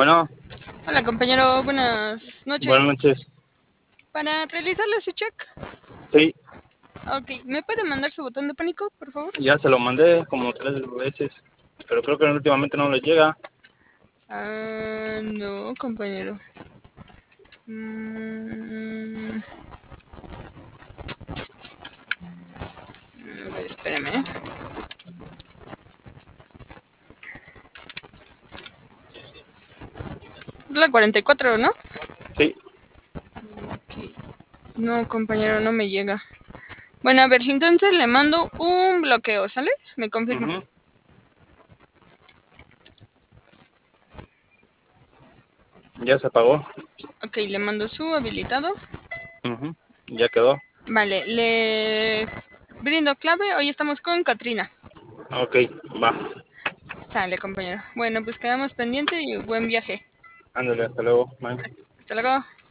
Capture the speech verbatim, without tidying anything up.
Bueno, Hola compañero, buenas noches. buenas noches. Para realizarle su check. Sí, Ok, ¿me puede mandar su botón de pánico, por favor? ya se lo mandé como tres veces, pero creo que últimamente no le llega. Ah, no, compañero. Mm, a ver, espérame. Es la cuarenta y cuatro, ¿no? Sí. Okay. No, compañero, no me llega. Bueno, a ver, entonces le mando un bloqueo, ¿sale? Me confirma. Uh-huh. Ya se apagó. Ok, le mando su habilitado. Uh-huh. Ya quedó. Vale, le brindo clave. Hoy estamos con Katrina. Ok, va. Sale, compañero. Bueno, pues quedamos pendientes y buen viaje. Ándale, hasta luego. Bye. Hasta luego.